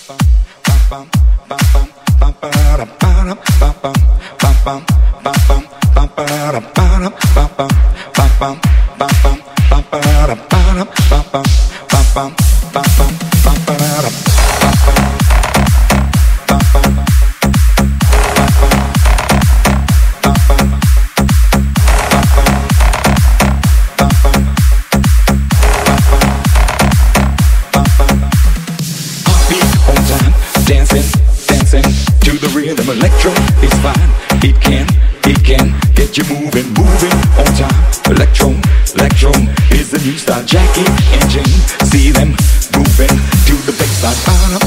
Electro is fine, it can get you moving on time. Electro is the new style. Jackie and Jane, see them moving to the bassline.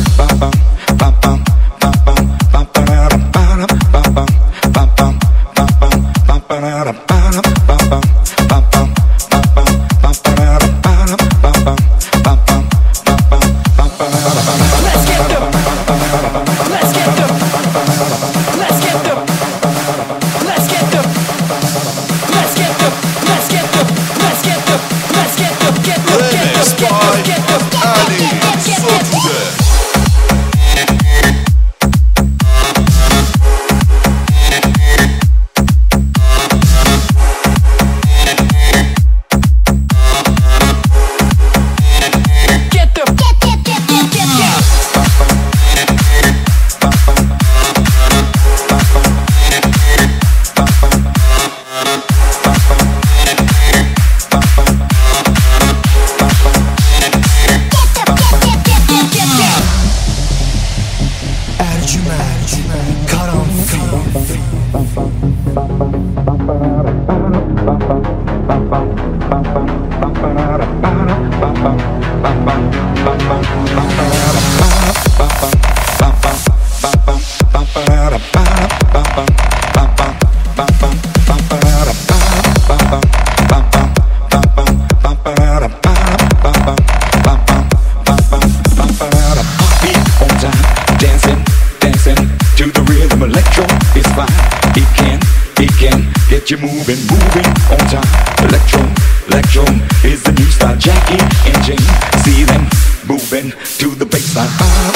Electro is fine, it can get you moving on time. Electro is the new style. Jackie and Jane, see them moving to the bassline.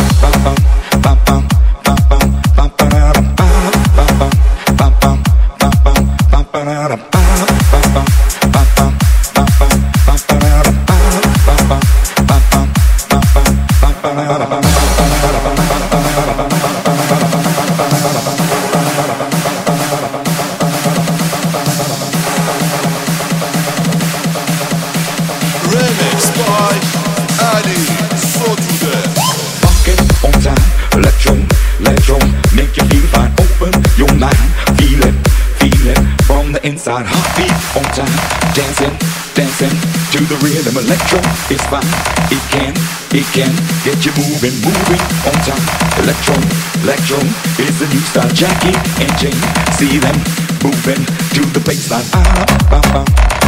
Electro, make you feel fine. Open your mind, feel it from the inside. Heartbeat on time, dancing to the rhythm. Electro is fine, it can get you moving on time. Electro is the new style. Jackie and Jane, see them moving to the bassline.